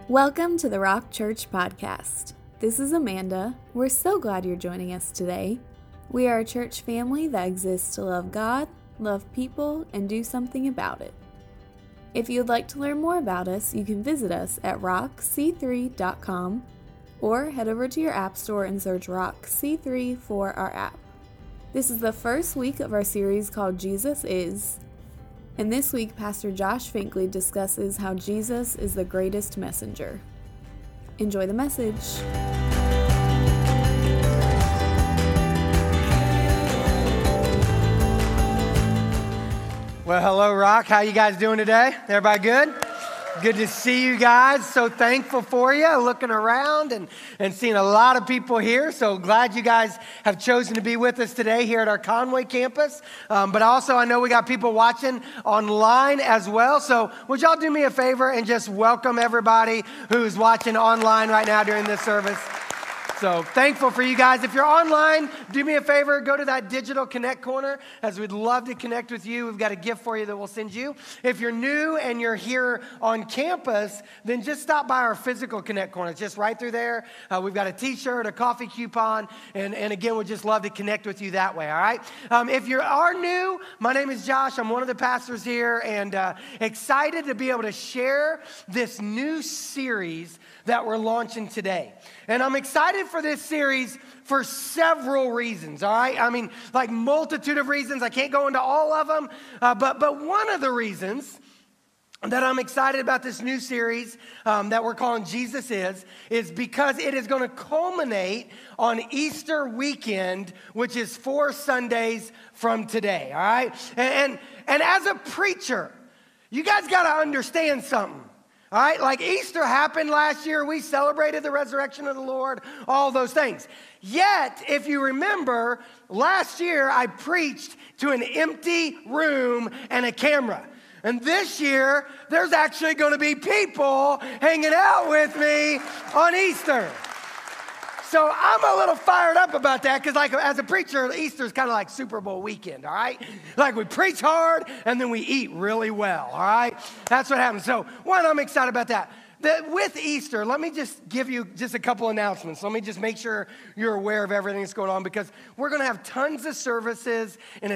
Welcome to the Rock Church Podcast. This is Amanda. We're so glad you're joining us today. We are a church family that exists to love God, love people, and do something about it. If you'd like to learn more about us, you can visit us at rockc3.com or head over to your app store and search Rock C3 for our app. This is the first week of our series called Jesus Is. And this week, Pastor Josh Finkley discusses how Jesus is the greatest messenger. Enjoy the message. Well, hello, Rock. How you guys doing today? Everybody good? Good to see you guys. So thankful for you. Looking around and seeing a lot of people here. So glad you guys have chosen to be with us today here at our Conway campus. But also, I know we got people watching online as well. So would y'all do me a favor and just welcome everybody who's watching online right now during this service? So thankful for you guys. If you're online, do me a favor, go to that digital connect corner, as we'd love to connect with you. We've got a gift for you that we'll send you. If you're new and you're here on campus, then just stop by our physical connect corner. It's just right through there. We've got a t-shirt, a coffee coupon, and again, we'd just love to connect with you that way, all right? If you are new, my name is Josh. I'm one of the pastors here, and excited to be able to share this new series that we're launching today. And I'm excited for this series for several reasons, all right? I mean, like multitude of reasons. I can't go into all of them, but one of the reasons that I'm excited about this new series that we're calling Jesus is because it is going to culminate on Easter weekend, which is 4 Sundays from today, all right? And as a preacher, you guys got to understand something. All right, like Easter happened last year. We celebrated the resurrection of the Lord, all those things. Yet, if you remember, last year I preached to an empty room and a camera. And this year, there's actually going to be people hanging out with me on Easter. So I'm a little fired up about that because, like, as a preacher, Easter is kind of like Super Bowl weekend, all right? Like, we preach hard and then we eat really well, all right? That's what happens. So, one, I'm excited about that. With Easter, let me just give you just a couple announcements. Let me just make sure you're aware of everything that's going on because we're going to have tons of services in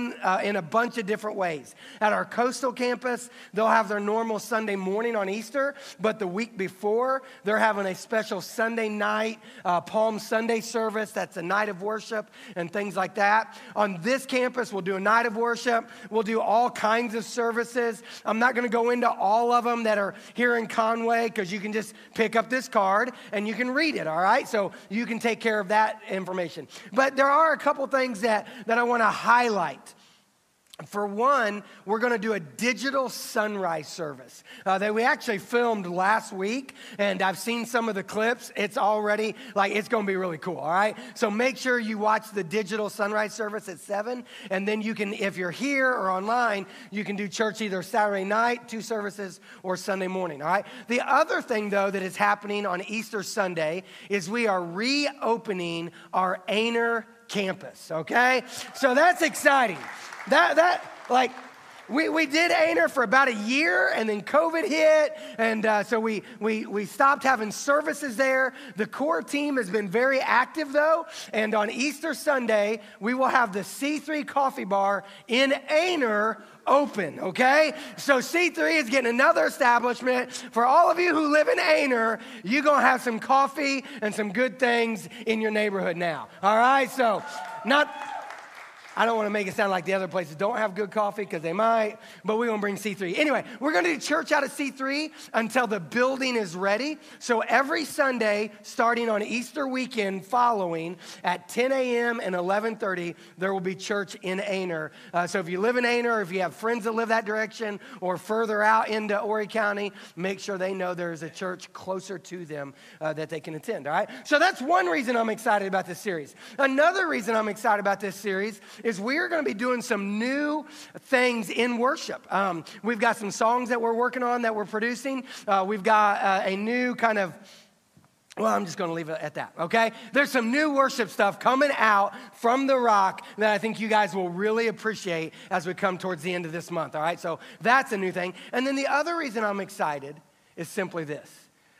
a bunch of different ways. At our coastal campus, they'll have their normal Sunday morning on Easter, but the week before, they're having a special Sunday night, Palm Sunday service. That's a night of worship and things like that. On this campus, we'll do a night of worship. We'll do all kinds of services. I'm not going to go into all of them that are here in Conway, because you can just pick up this card and you can read it, all right? So you can take care of that information. But there are a couple things that I want to highlight. For one, we're going to do a digital sunrise service that we actually filmed last week, and I've seen some of the clips. It's already, it's going to be really cool, all right? So make sure you watch the digital sunrise service at 7, and then you can, if you're here or online, you can do church either Saturday night, 2 services, or Sunday morning, all right? The other thing, though, that is happening on Easter Sunday is we are reopening our Aner campus, okay? So that's exciting. We did Aner for about a year, and then COVID hit, and so we stopped having services there. The core team has been very active, though, and on Easter Sunday, we will have the C3 Coffee Bar in Aner open, okay? So C3 is getting another establishment. For all of you who live in Aner, you're going to have some coffee and some good things in your neighborhood now, all right? So I don't want to make it sound like the other places don't have good coffee, because they might, but we're going to bring C3. Anyway, we're going to do church out of C3 until the building is ready. So every Sunday, starting on Easter weekend following at 10 a.m. and 11:30, there will be church in Aner. So if you live in Aner, or if you have friends that live that direction or further out into Horry County, make sure they know there's a church closer to them that they can attend, all right? So that's one reason I'm excited about this series. Another reason I'm excited about this series is we are going to be doing some new things in worship. We've got some songs that we're working on that we're producing. We've got a new kind of, well, I'm just going to leave it at that, okay? There's some new worship stuff coming out from The Rock that I think you guys will really appreciate as we come towards the end of this month, all right? So that's a new thing. And then the other reason I'm excited is simply this.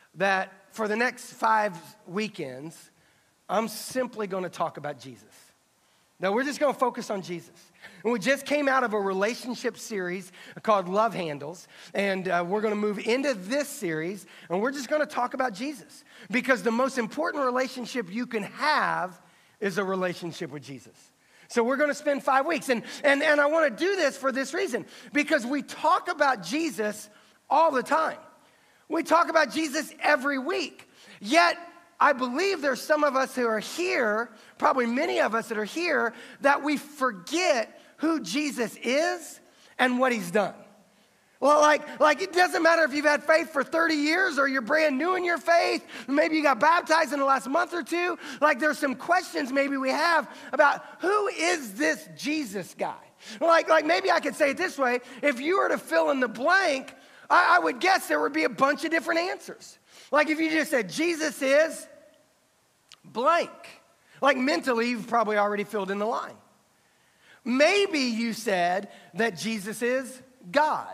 that for the next 5 weekends, I'm simply going to talk about Jesus. Now, we're just going to focus on Jesus. And we just came out of a relationship series called Love Handles, and we're going to move into this series, and we're just going to talk about Jesus. Because the most important relationship you can have is a relationship with Jesus. So we're going to spend 5 weeks, and I want to do this for this reason, because we talk about Jesus all the time. We talk about Jesus every week, yet I believe there's some of us who are here, probably many of us that are here, that we forget who Jesus is and what he's done. Well, like it doesn't matter if you've had faith for 30 years or you're brand new in your faith, maybe you got baptized in the last month or two. Like there's some questions maybe we have about who is this Jesus guy? Like maybe I could say it this way, if you were to fill in the blank, I would guess there would be a bunch of different answers. Like if you just said, Jesus is blank. Like mentally, you've probably already filled in the line. Maybe you said that Jesus is God.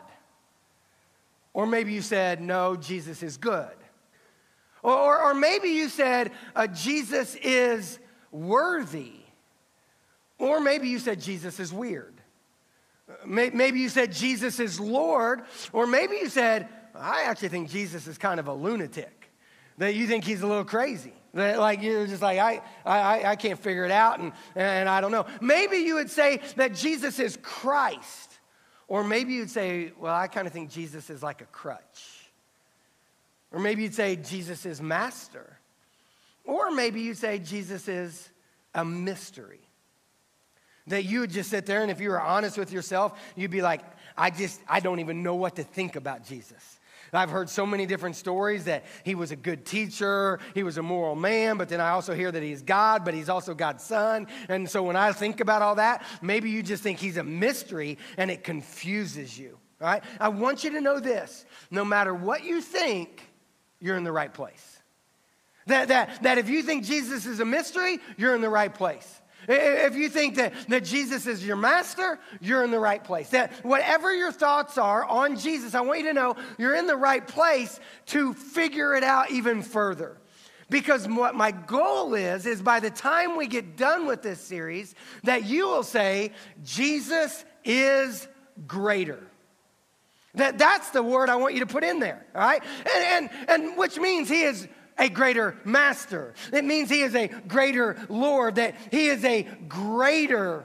Or maybe you said, no, Jesus is good. Or maybe you said, Jesus is worthy. Or maybe you said, Jesus is weird. Maybe you said Jesus is Lord, or maybe you said, I actually think Jesus is kind of a lunatic, that you think he's a little crazy, that like you're just like, I can't figure it out, and I don't know. Maybe you would say that Jesus is Christ, or maybe you'd say, well, I kind of think Jesus is like a crutch, or maybe you'd say Jesus is master, or maybe you'd say Jesus is a mystery. That you would just sit there, and if you were honest with yourself, you'd be like, I don't even know what to think about Jesus. I've heard so many different stories that he was a good teacher, he was a moral man, but then I also hear that he's God, but he's also God's son. And so when I think about all that, maybe you just think he's a mystery, and it confuses you, all right? I want you to know this. No matter what you think, you're in the right place. That if you think Jesus is a mystery, you're in the right place. If you think that Jesus is your master, you're in the right place. That whatever your thoughts are on Jesus, I want you to know you're in the right place to figure it out even further. Because what my goal is by the time we get done with this series, that you will say, Jesus is greater. That's the word I want you to put in there, all right? And which means he is a greater master. It means he is a greater Lord, that he is a greater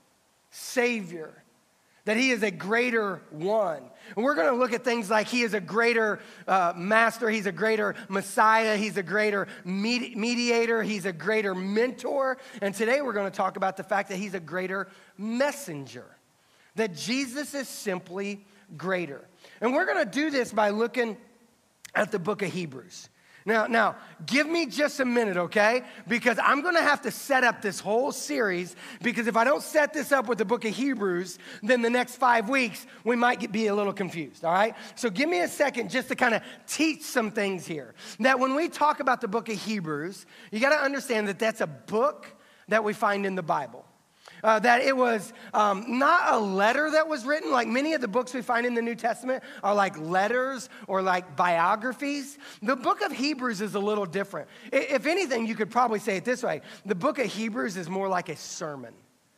Savior, that he is a greater one. And we're going to look at things like he is a greater master, he's a greater Messiah, he's a greater mediator, he's a greater mentor. And today we're going to talk about the fact that he's a greater messenger, that Jesus is simply greater. And we're going to do this by looking at the book of Hebrews. Now, give me just a minute, okay? Because I'm going to have to set up this whole series, because if I don't set this up with the book of Hebrews, then the next 5 weeks, we might be a little confused, all right? So give me a second just to kind of teach some things here. That when we talk about the book of Hebrews, you got to understand that that's a book that we find in the Bible. That it was not a letter that was written, like many of the books we find in the New Testament are like letters or like biographies. The book of Hebrews is a little different. If anything, you could probably say it this way. The book of Hebrews is more like a sermon.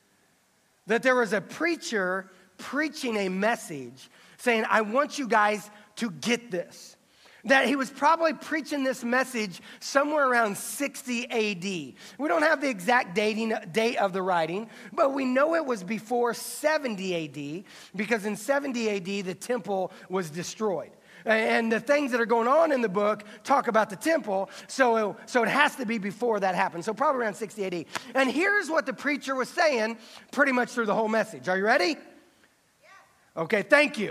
That there was a preacher preaching a message saying, I want you guys to get this. That he was probably preaching this message somewhere around 60 AD. We don't have the exact date of the writing, but we know it was before 70 AD, because in 70 AD, the temple was destroyed. And the things that are going on in the book talk about the temple, so it has to be before that happened. So probably around 60 AD. And here's what the preacher was saying pretty much through the whole message. Are you ready? Yeah. Okay, thank you.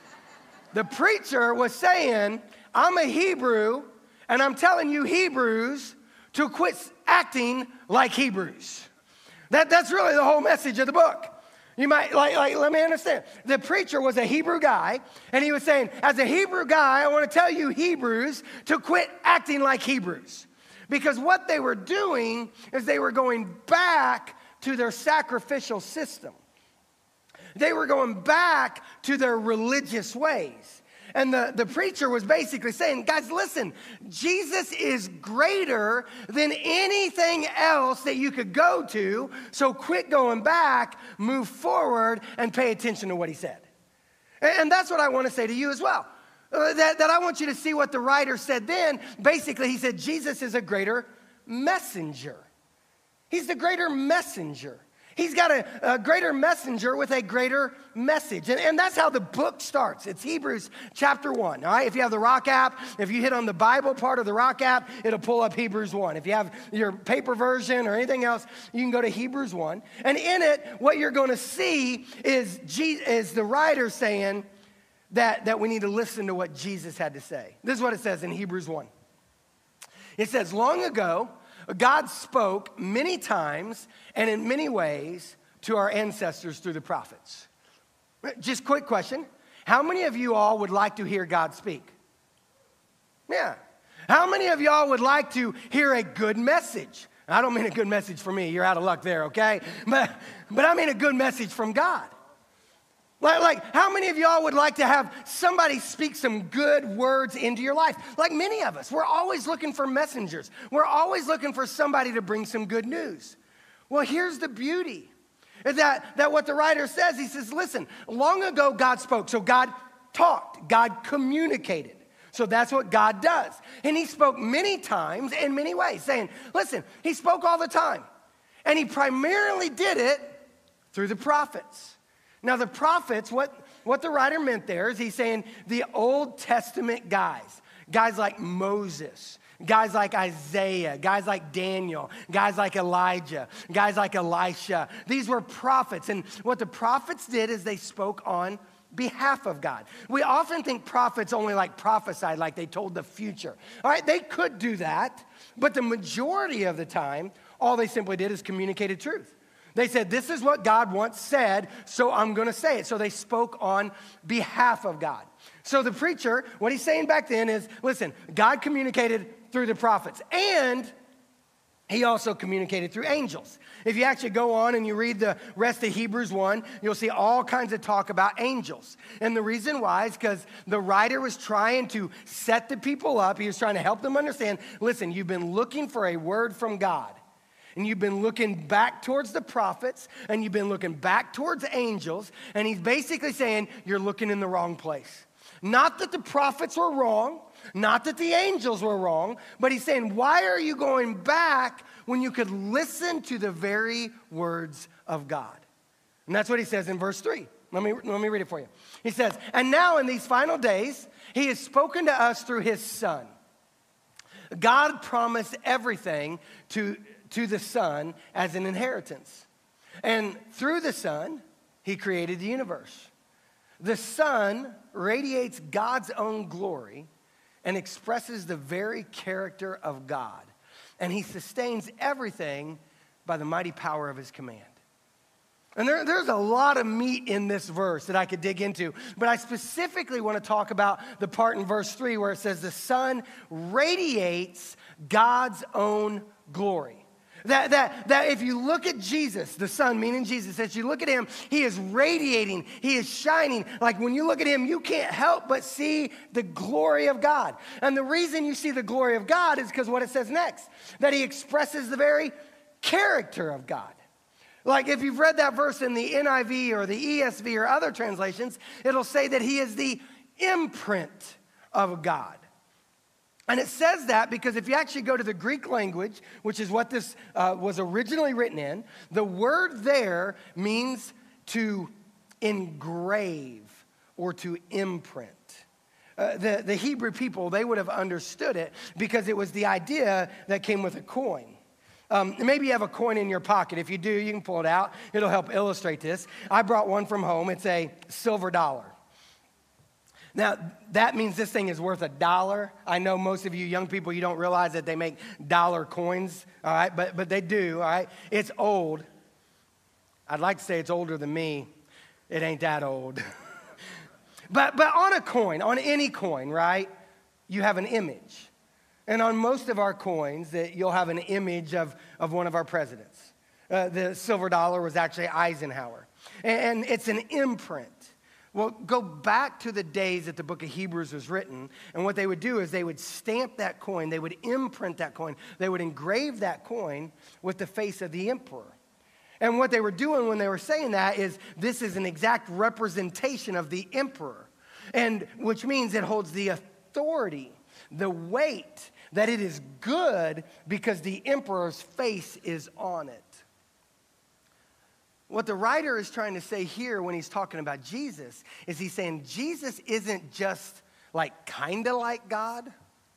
The preacher was saying, I'm a Hebrew, and I'm telling you Hebrews to quit acting like Hebrews. That's really the whole message of the book. You might, let me understand. The preacher was a Hebrew guy, and he was saying, as a Hebrew guy, I want to tell you Hebrews to quit acting like Hebrews. Because what they were doing is they were going back to their sacrificial system. They were going back to their religious ways. And the preacher was basically saying, guys, listen, Jesus is greater than anything else that you could go to. So quit going back, move forward, and pay attention to what he said. And that's what I want to say to you as well. That I want you to see what the writer said then. Basically, he said Jesus is a greater messenger. He's the greater messenger. He's got a greater messenger with a greater message. And that's how the book starts. It's Hebrews chapter 1. All right, if you have the Rock app, if you hit on the Bible part of the Rock app, it'll pull up Hebrews 1. If you have your paper version or anything else, you can go to Hebrews 1. And in it, what you're going to see is the writer saying that we need to listen to what Jesus had to say. This is what it says in Hebrews 1. It says, long ago, God spoke many times and in many ways to our ancestors through the prophets. Just quick question. How many of you all would like to hear God speak? Yeah. How many of y'all would like to hear a good message? I don't mean a good message for me. You're out of luck there, okay? But I mean a good message from God. Like, how many of y'all would like to have somebody speak some good words into your life? Like many of us, we're always looking for messengers. We're always looking for somebody to bring some good news. Well, here's the beauty, is that what the writer says, he says, listen, long ago God spoke. So God talked, God communicated. So that's what God does. And he spoke many times in many ways, saying, listen, he spoke all the time. And he primarily did it through the prophets. Now, the prophets, what the writer meant there is he's saying the Old Testament guys like Moses, guys like Isaiah, guys like Daniel, guys like Elijah, guys like Elisha. These were prophets. And what the prophets did is they spoke on behalf of God. We often think prophets only like prophesied, like they told the future. All right, they could do that, but the majority of the time, all they simply did is communicated truth. They said, this is what God once said, so I'm going to say it. So they spoke on behalf of God. So the preacher, what he's saying back then is, listen, God communicated through the prophets, and he also communicated through angels. If you actually go on and you read the rest of Hebrews 1, you'll see all kinds of talk about angels. And the reason why is because the writer was trying to set the people up. He was trying to help them understand, listen, you've been looking for a word from God. And you've been looking back towards the prophets, and you've been looking back towards angels, and he's basically saying you're looking in the wrong place. Not that the prophets were wrong, not that the angels were wrong, but he's saying, why are you going back when you could listen to the very words of God? And that's what he says in verse 3. Let me read it for you. He says, and now in these final days, he has spoken to us through his Son. God promised everything to the Son as an inheritance. And through the Son, he created the universe. The Son radiates God's own glory and expresses the very character of God. And he sustains everything by the mighty power of his command. And there's a lot of meat in this verse that I could dig into, but I specifically want to talk about the part in verse 3 where it says the Son radiates God's own glory. That if you look at Jesus, the Son, meaning Jesus, as you look at him, he is radiating, he is shining. Like when you look at him, you can't help but see the glory of God. And the reason you see the glory of God is because what it says next, that he expresses the very character of God. Like if you've read that verse in the NIV or the ESV or other translations, it'll say that he is the imprint of God. And it says that because if you actually go to the Greek language, which is what this was originally written in, the word there means to engrave or to imprint. The Hebrew people, they would have understood it because it was the idea that came with a coin. Maybe you have a coin in your pocket. If you do, you can pull it out. It'll help illustrate this. I brought one from home. It's a silver dollar. Now, that means this thing is worth $1. I know most of you young people, you don't realize that they make dollar coins, all right? But they do, all right? It's old. I'd like to say it's older than me. It ain't that old. But on a coin, on any coin, right, you have an image. And on most of our coins, you'll have an image of one of our presidents. The silver dollar was actually Eisenhower. And it's an imprint. Well, go back to the days that the book of Hebrews was written, and what they would do is they would stamp that coin, they would imprint that coin, they would engrave that coin with the face of the emperor. And what they were doing when they were saying that is this is an exact representation of the emperor, and which means it holds the authority, the weight, that it is good because the emperor's face is on it. What the writer is trying to say here when he's talking about Jesus is he's saying Jesus isn't just like kind of like God.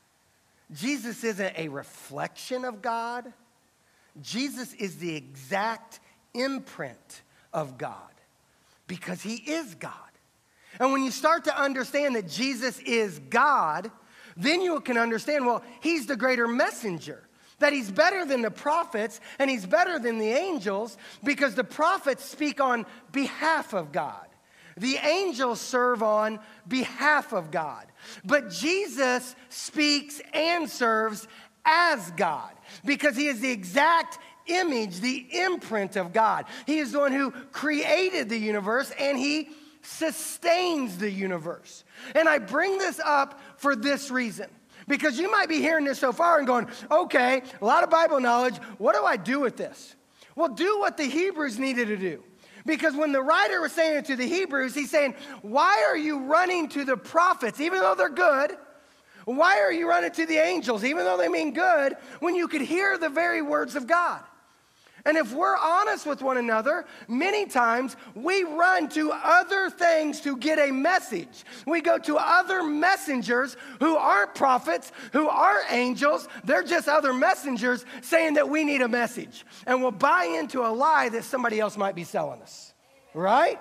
Jesus isn't a reflection of God. Jesus is the exact imprint of God because he is God. And when you start to understand that Jesus is God, then you can understand, well, he's the greater messenger. That he's better than the prophets and he's better than the angels because the prophets speak on behalf of God. The angels serve on behalf of God. But Jesus speaks and serves as God because he is the exact image, the imprint of God. He is the one who created the universe and he sustains the universe. And I bring this up for this reason. Because you might be hearing this so far and going, okay, a lot of Bible knowledge, what do I do with this? Well, do what the Hebrews needed to do. Because when the writer was saying it to the Hebrews, he's saying, why are you running to the prophets, even though they're good? Why are you running to the angels, even though they mean good, when you could hear the very words of God? And if we're honest with one another, many times we run to other things to get a message. We go to other messengers who aren't prophets, who aren't angels. They're just other messengers saying that we need a message. And we'll buy into a lie that somebody else might be selling us, right?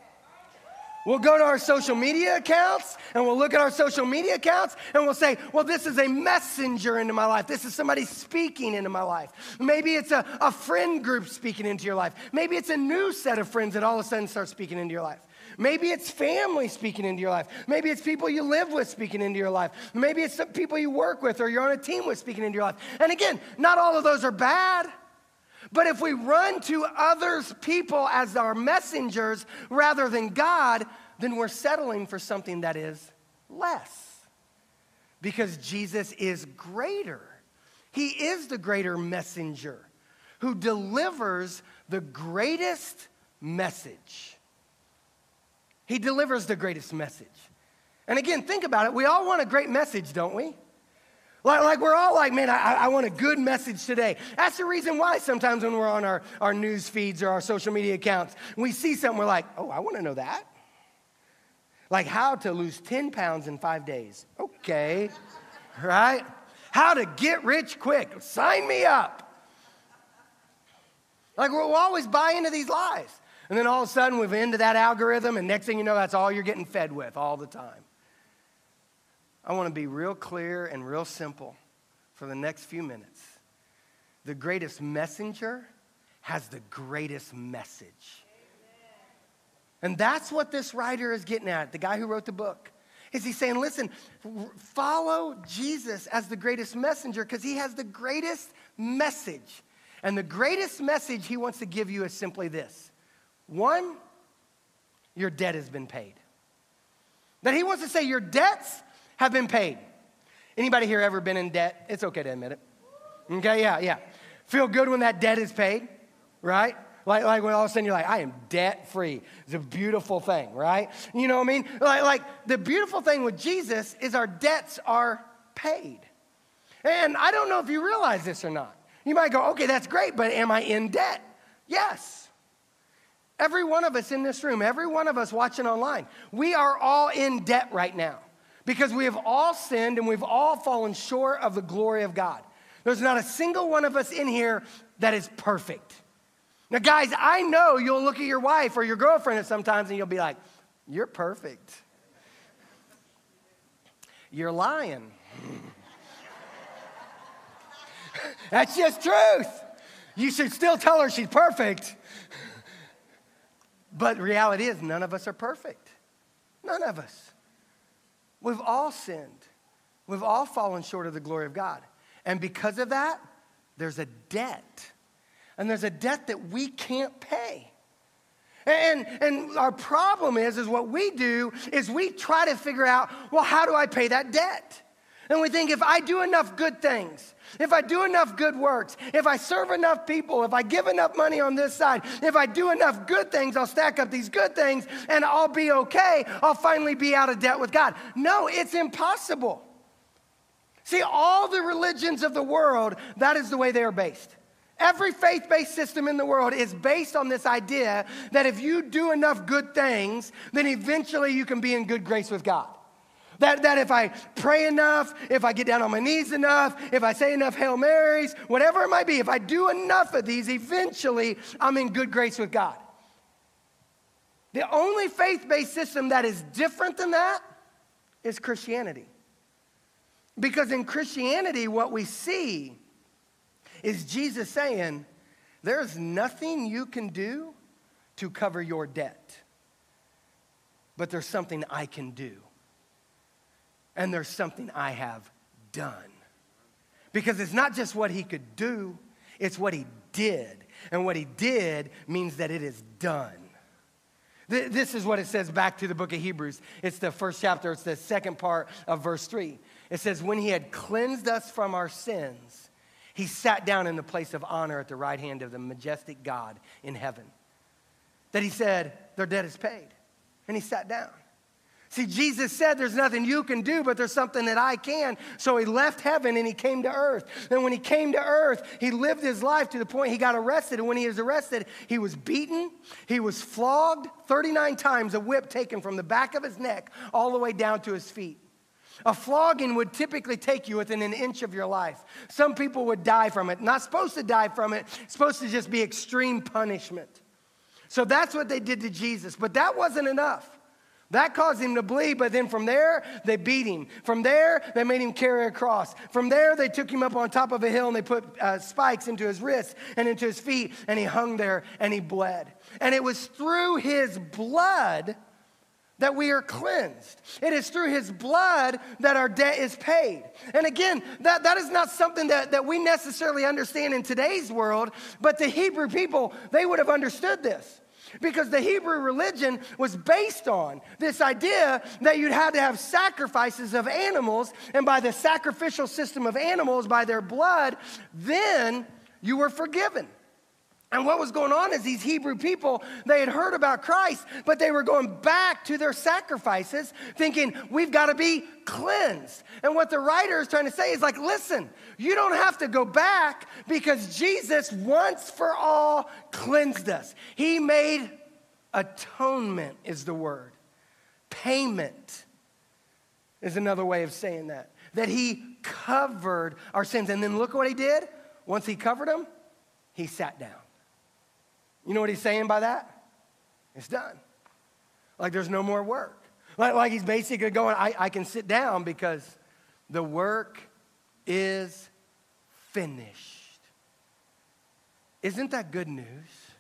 We'll go to our social media accounts and we'll look at our social media accounts and we'll say, well, this is a messenger into my life. This is somebody speaking into my life. Maybe it's a friend group speaking into your life. Maybe it's a new set of friends that all of a sudden start speaking into your life. Maybe it's family speaking into your life. Maybe it's people you live with speaking into your life. Maybe it's some people you work with or you're on a team with speaking into your life. And again, not all of those are bad. But if we run to others, people as our messengers rather than God, then we're settling for something that is less. Because Jesus is greater. He is the greater messenger who delivers the greatest message. He delivers the greatest message. And again, think about it. We all want a great message, don't we? Like we're all like, man, I want a good message today. That's the reason why sometimes when we're on our news feeds or our social media accounts, we see something, we're like, oh, I want to know that. Like how to lose 10 pounds in 5 days. Okay, right? How to get rich quick. Sign me up. Like we'll always buy into these lies. And then all of a sudden we've into that algorithm and next thing you know, that's all you're getting fed with all the time. I want to be real clear and real simple for the next few minutes. The greatest messenger has the greatest message. Amen. And that's what this writer is getting at, the guy who wrote the book. Is he saying, listen, follow Jesus as the greatest messenger because he has the greatest message. And the greatest message he wants to give you is simply this. One, your debt has been paid. That he wants to say your debts have been paid. Anybody here ever been in debt? It's okay to admit it. Okay, yeah. Feel good when that debt is paid, right? Like when all of a sudden you're like, I am debt free. It's a beautiful thing, right? You know what I mean? Like the beautiful thing with Jesus is our debts are paid. And I don't know if you realize this or not. You might go, okay, that's great, but am I in debt? Yes. Every one of us in this room, every one of us watching online, we are all in debt right now. Because we have all sinned and we've all fallen short of the glory of God. There's not a single one of us in here that is perfect. Now, guys, I know you'll look at your wife or your girlfriend sometimes and you'll be like, you're perfect. You're lying. That's just truth. You should still tell her she's perfect. But reality is none of us are perfect. None of us. We've all sinned. We've all fallen short of the glory of God. And because of that, there's a debt. And there's a debt that we can't pay. And our problem is what we do is we try to figure out, well, how do I pay that debt? And we think if I do enough good things, if I do enough good works, if I serve enough people, if I give enough money on this side, if I do enough good things, I'll stack up these good things and I'll be okay. I'll finally be out of debt with God. No, it's impossible. See, all the religions of the world, that is the way they are based. Every faith-based system in the world is based on this idea that if you do enough good things, then eventually you can be in good grace with God. That if I pray enough, if I get down on my knees enough, if I say enough Hail Marys, whatever it might be, if I do enough of these, eventually I'm in good grace with God. The only faith-based system that is different than that is Christianity. Because in Christianity, what we see is Jesus saying, there's nothing you can do to cover your debt, but there's something I can do. And there's something I have done. Because it's not just what he could do, it's what he did. And what he did means that it is done. This is what it says back to the book of Hebrews. It's the first chapter, it's the second part of verse 3. It says, when he had cleansed us from our sins, he sat down in the place of honor at the right hand of the majestic God in heaven. That he said, their debt is paid. And he sat down. See, Jesus said there's nothing you can do, but there's something that I can. So he left heaven and he came to earth. And when he came to earth, he lived his life to the point he got arrested. And when he was arrested, he was beaten. He was flogged 39 times, a whip taken from the back of his neck all the way down to his feet. A flogging would typically take you within an inch of your life. Some people would die from it. Not supposed to die from it. Supposed to just be extreme punishment. So that's what they did to Jesus. But that wasn't enough. That caused him to bleed, but then from there, they beat him. From there, they made him carry a cross. From there, they took him up on top of a hill and they put spikes into his wrists and into his feet, and he hung there and he bled. And it was through his blood that we are cleansed. It is through his blood that our debt is paid. And again, that is not something that we necessarily understand in today's world, but the Hebrew people, they would have understood this. Because the Hebrew religion was based on this idea that you'd had to have sacrifices of animals, and by the sacrificial system of animals, by their blood, then you were forgiven. And what was going on is these Hebrew people, they had heard about Christ, but they were going back to their sacrifices thinking, we've got to be cleansed. And what the writer is trying to say is like, listen, you don't have to go back because Jesus once for all cleansed us. He made atonement is the word. Payment is another way of saying that. That he covered our sins. And then look what he did. Once he covered them, he sat down. You know what he's saying by that? It's done. Like there's no more work. Like he's basically going, I can sit down because the work is finished. Isn't that good news?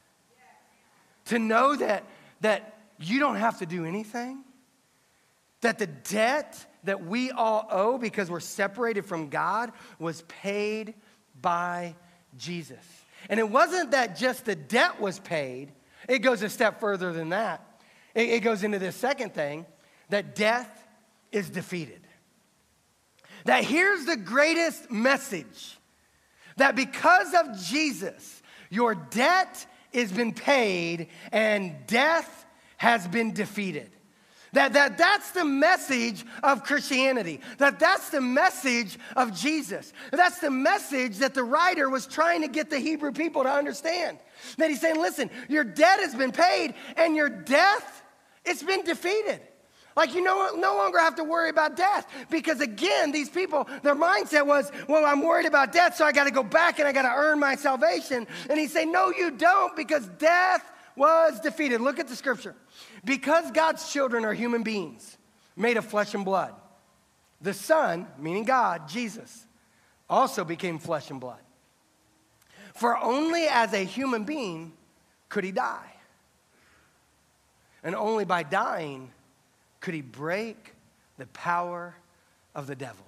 To know that you don't have to do anything. That the debt that we all owe because we're separated from God was paid by Jesus. And it wasn't that just the debt was paid. It goes a step further than that. It goes into this second thing, that death is defeated. That here's the greatest message, that because of Jesus, your debt has been paid and death has been defeated. That's the message of Christianity. That's the message of Jesus. That's the message that the writer was trying to get the Hebrew people to understand. That he's saying, listen, your debt has been paid and your death, it's been defeated. Like you no longer have to worry about death. Because again, these people, their mindset was, well, I'm worried about death, so I got to go back and I got to earn my salvation. And he's saying, no, you don't, because death was defeated. Look at the scripture. Because God's children are human beings made of flesh and blood, the Son, meaning God, Jesus, also became flesh and blood. For only as a human being could he die. And only by dying could he break the power of the devil.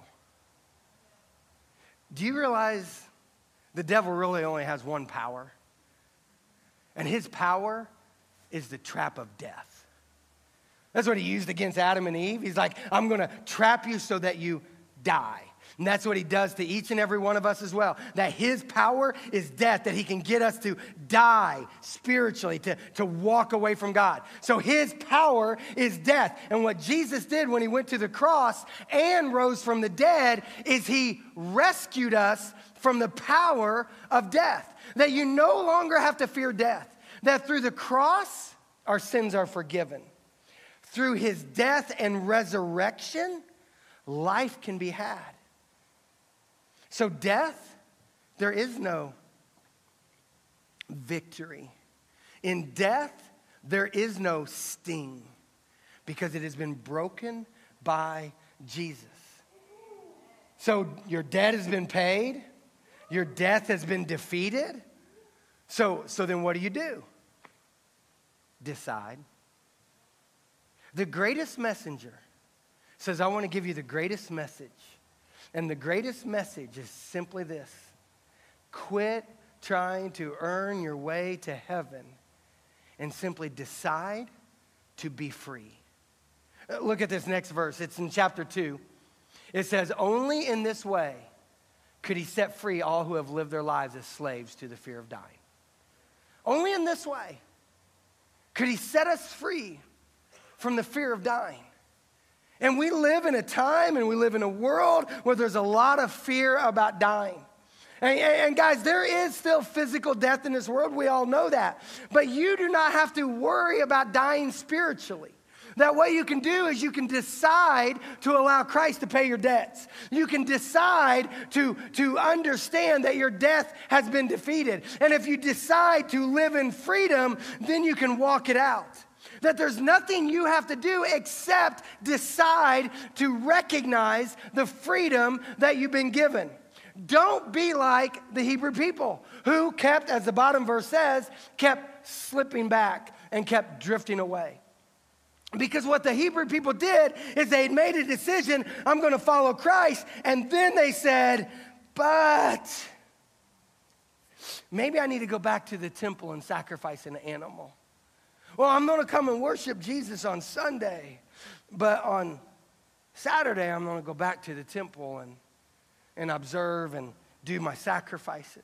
Do you realize the devil really only has one power? And his power is the trap of death. That's what he used against Adam and Eve. He's like, I'm going to trap you so that you die. And that's what he does to each and every one of us as well. That his power is death, that he can get us to die spiritually, to walk away from God. So his power is death. And what Jesus did when he went to the cross and rose from the dead is he rescued us from the power of death. That you no longer have to fear death. That through the cross, our sins are forgiven. Through his death and resurrection, life can be had. So death, there is no victory. In death, there is no sting because it has been broken by Jesus. So your debt has been paid. Your death has been defeated. So then what do? Decide. The greatest messenger says, I want to give you the greatest message. And the greatest message is simply this: quit trying to earn your way to heaven and simply decide to be free. Look at this next verse. It's in chapter 2. It says, only in this way could he set free all who have lived their lives as slaves to the fear of dying. Only in this way could he set us free from the fear of dying. And we live in a time and we live in a world where there's a lot of fear about dying. And guys, there is still physical death in this world. We all know that. But you do not have to worry about dying spiritually. That what you can do is you can decide to allow Christ to pay your debts. You can decide to understand that your death has been defeated. And if you decide to live in freedom, then you can walk it out. That there's nothing you have to do except decide to recognize the freedom that you've been given. Don't be like the Hebrew people who kept, as the bottom verse says, kept slipping back and kept drifting away. Because what the Hebrew people did is they had made a decision, I'm going to follow Christ, and then they said, but maybe I need to go back to the temple and sacrifice an animal. Well, I'm going to come and worship Jesus on Sunday, but on Saturday I'm going to go back to the temple and observe and do my sacrifices.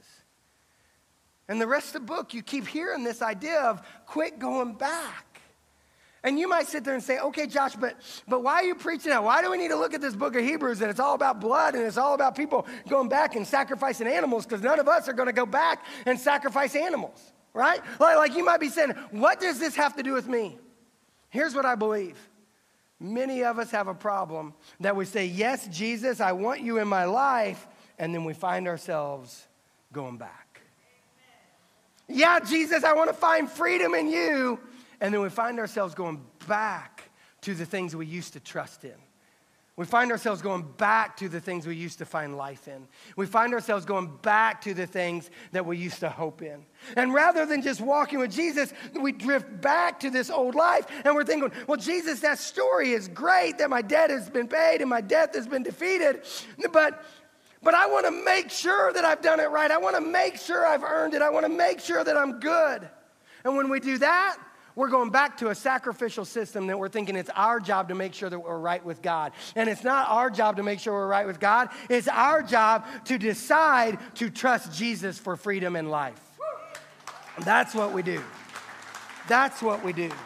And the rest of the book, you keep hearing this idea of quit going back. And you might sit there and say, okay, Josh, but why are you preaching that? Why do we need to look at this book of Hebrews that it's all about blood and it's all about people going back and sacrificing animals? Because none of us are going to go back and sacrifice animals, right? Like you might be saying, what does this have to do with me? Here's what I believe. Many of us have a problem that we say, yes, Jesus, I want you in my life, and then we find ourselves going back. Amen. Yeah, Jesus, I want to find freedom in you. And then we find ourselves going back to the things we used to trust in. We find ourselves going back to the things we used to find life in. We find ourselves going back to the things that we used to hope in. And rather than just walking with Jesus, we drift back to this old life. And we're thinking, well, Jesus, that story is great, that my debt has been paid and my death has been defeated. But I want to make sure that I've done it right. I want to make sure I've earned it. I want to make sure that I'm good. And when we do that, we're going back to a sacrificial system that we're thinking it's our job to make sure that we're right with God. And it's not our job to make sure we're right with God. It's our job to decide to trust Jesus for freedom and life. That's what we do. That's what we do.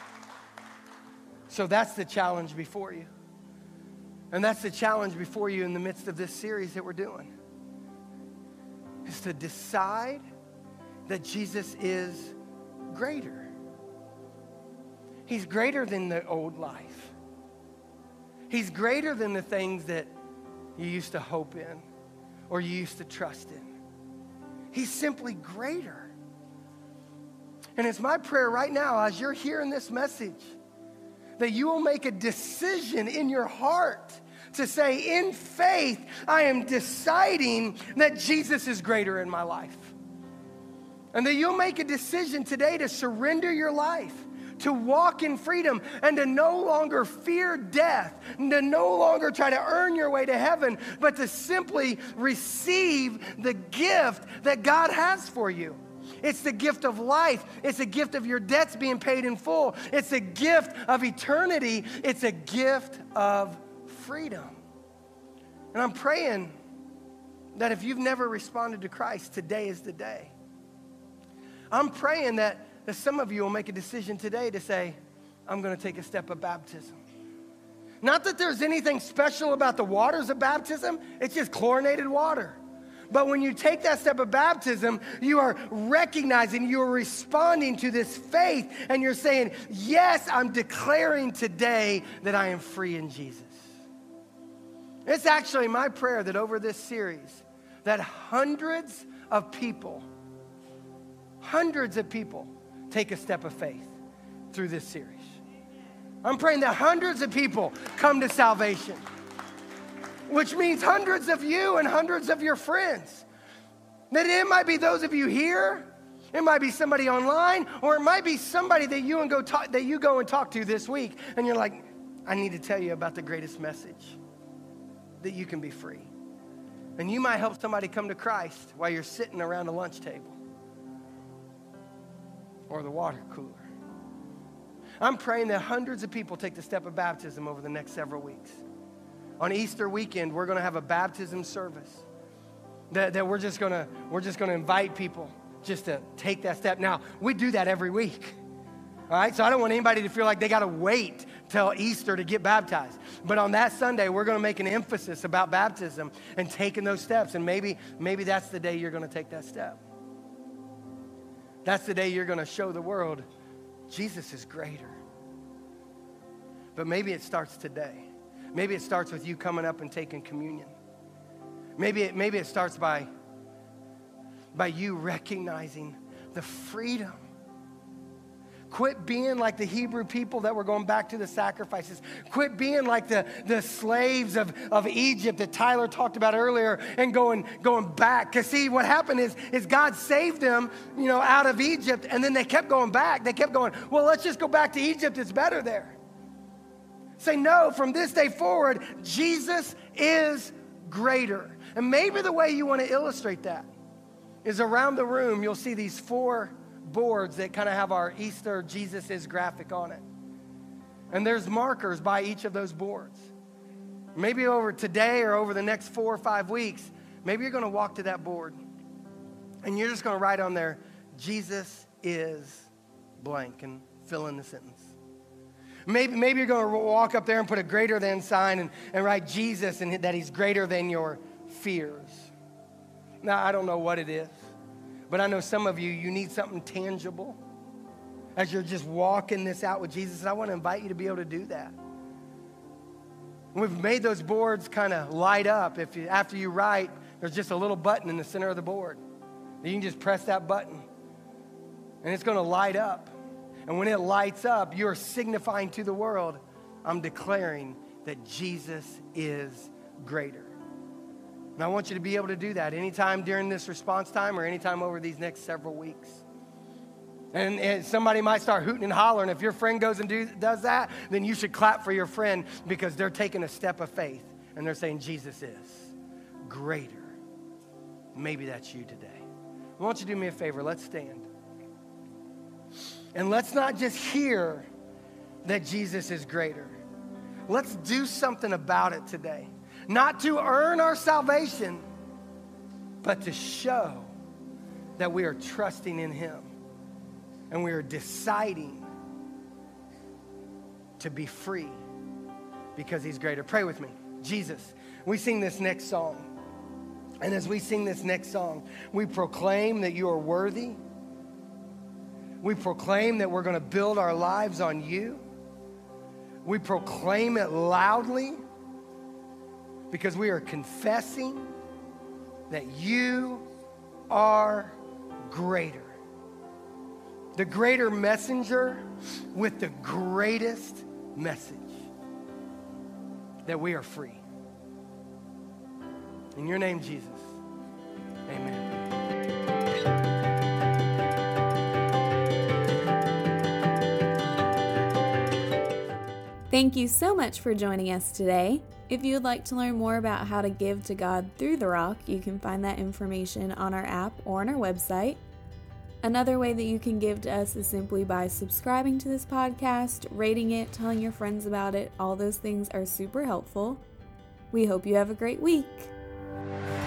So that's the challenge before you. And that's the challenge before you in the midst of this series that we're doing. Is to decide that Jesus is greater. He's greater than the old life. He's greater than the things that you used to hope in or you used to trust in. He's simply greater. And it's my prayer right now as you're hearing this message that you will make a decision in your heart to say, in faith, I am deciding that Jesus is greater in my life. And that you'll make a decision today to surrender your life, to walk in freedom, and to no longer fear death, and to no longer try to earn your way to heaven, but to simply receive the gift that God has for you. It's the gift of life. It's a gift of your debts being paid in full. It's a gift of eternity. It's a gift of freedom. And I'm praying that if you've never responded to Christ, today is the day. I'm praying that some of you will make a decision today to say, I'm going to take a step of baptism. Not that there's anything special about the waters of baptism. It's just chlorinated water. But when you take that step of baptism, you are recognizing, you are responding to this faith, and you're saying, yes, I'm declaring today that I am free in Jesus. It's actually my prayer that over this series, that hundreds of people take a step of faith through this series. I'm praying that hundreds of people come to salvation, which means hundreds of you and hundreds of your friends. That it might be those of you here, it might be somebody online, or it might be somebody that you go and talk to this week, and you're like, I need to tell you about the greatest message, that you can be free. And you might help somebody come to Christ while you're sitting around a lunch table or the water cooler. I'm praying that hundreds of people take the step of baptism over the next several weeks. On Easter weekend, we're going to have a baptism service that we're just going to invite people just to take that step. Now, we do that every week. All right? So I don't want anybody to feel like they got to wait till Easter to get baptized. But on that Sunday, we're going to make an emphasis about baptism and taking those steps. And maybe that's the day you're going to take that step. That's the day you're going to show the world Jesus is greater. But maybe it starts today. Maybe it starts with you coming up and taking communion. Maybe it starts by you recognizing the freedom. Quit being like the Hebrew people that were going back to the sacrifices. Quit being like the slaves of Egypt that Tyler talked about earlier and going back. Because see, what happened is God saved them, out of Egypt, and then they kept going back. They kept going, well, let's just go back to Egypt. It's better there. Say, no, from this day forward, Jesus is greater. And maybe the way you want to illustrate that is around the room, you'll see these 4 boards that kind of have our Easter Jesus is graphic on it. And there's markers by each of those boards. Maybe over today or over the next 4 or 5 weeks, maybe you're going to walk to that board and you're just going to write on there, Jesus is blank, and fill in the sentence. Maybe you're going to walk up there and put a greater than sign and write Jesus and that he's greater than your fears. Now, I don't know what it is, but I know some of you need something tangible as you're just walking this out with Jesus, and I want to invite you to be able to do that. We've made those boards kind of light up. After you write, there's just a little button in the center of the board. You can just press that button, and it's going to light up. And when it lights up, you're signifying to the world, I'm declaring that Jesus is greater. And I want you to be able to do that anytime during this response time or anytime over these next several weeks. And somebody might start hooting and hollering. If your friend goes and does that, then you should clap for your friend because they're taking a step of faith and they're saying Jesus is greater. Maybe that's you today. I want you to do me a favor. Let's stand. And let's not just hear that Jesus is greater. Let's do something about it today. Not to earn our salvation, but to show that we are trusting in him. And we are deciding to be free because he's greater. Pray with me. Jesus, we sing this next song. And as we sing this next song, we proclaim that you are worthy. We proclaim that we're going to build our lives on you. We proclaim it loudly because we are confessing that you are greater. The greater messenger with the greatest message, that we are free. In your name, Jesus, amen. Thank you so much for joining us today. If you would like to learn more about how to give to God through The Rock, you can find that information on our app or on our website. Another way that you can give to us is simply by subscribing to this podcast, rating it, telling your friends about it. All those things are super helpful. We hope you have a great week.